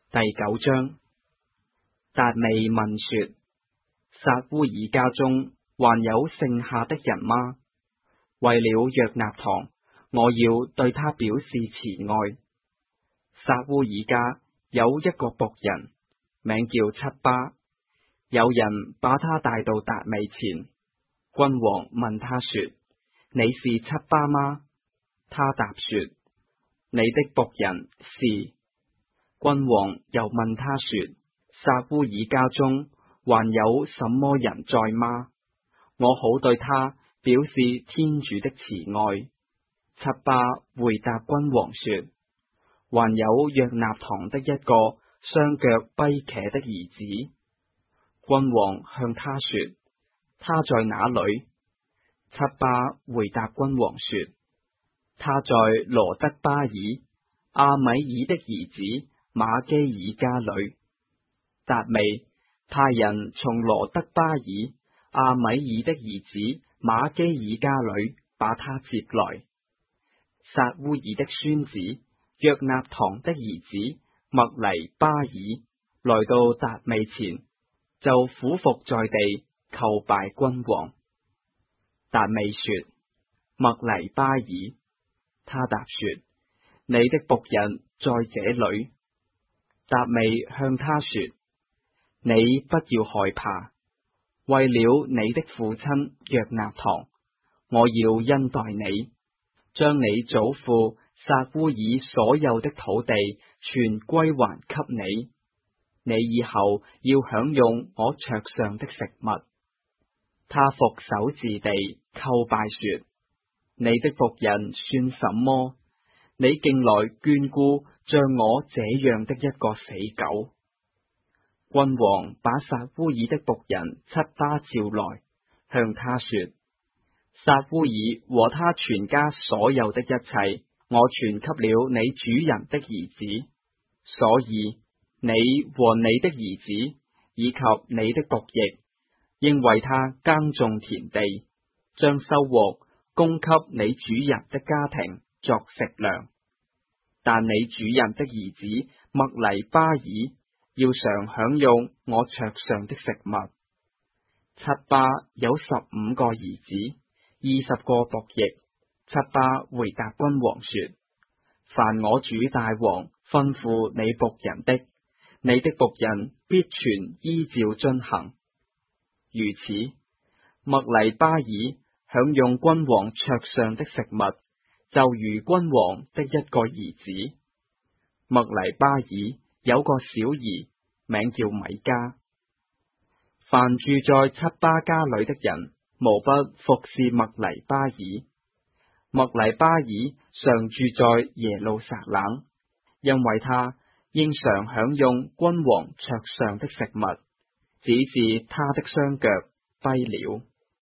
第9章。達味問說：撒烏耳家中還有剩下的人嗎？為了約納堂，我要對他表示慈愛。撒烏耳家有一個僕人，名叫漆巴。有人把他帶到達味前，君王問他說：你是漆巴嗎？他答說：你的僕人是。君王又問他說：撒烏耳家中還有什麼人在嗎？我好對他表示天主的慈愛。漆巴回答君王說：還有約納堂的一個雙腳跛瘸的兒子。君王向他說：他在哪裏？漆巴回答君王說：他在羅德巴爾阿米爾的兒子瑪基爾家裏。達味派人從羅德巴爾阿米爾的兒子瑪基爾家裏把他接來。撒烏耳的孫子約納堂的兒子麥黎巴爾來到達味前，就俯伏在地叩拜君王。達味說：麥黎巴爾。他答說：你的僕人在這裏。達味向他說：你不要害怕，為了你的父親約納堂，我要恩待你，將你祖父撒烏耳所有的土地全歸還給你。你以後要享用我桌上的食物。他伏首自地叩拜說：你的僕人算什麼？你竟來眷顧像我這樣的一個死狗。君王把撒烏耳的僕人漆巴召來，向他說：撒烏耳和他全家所有的一切，我傳給了你主人的兒子，所以你和你的兒子以及你的僕役，應為他耕種田地，將收穫供給你主人的家庭作食糧。但你主人的兒子麥黎巴爾要常享用我桌上的食物。漆巴有15個兒子，20個僕役。漆巴回答君王說：凡我主大王吩咐你僕人的，你的僕人必全依照遵行。如此，麥黎巴爾享用君王桌上的食物，就如君王的一個兒子。麥黎巴爾有個小兒，名叫米迦。凡住在漆巴家裏的人，無不服侍麥黎巴爾。麥黎巴爾常住在耶路撒冷，因為他應常享用君王桌上的食物，只是他的雙腳跛了。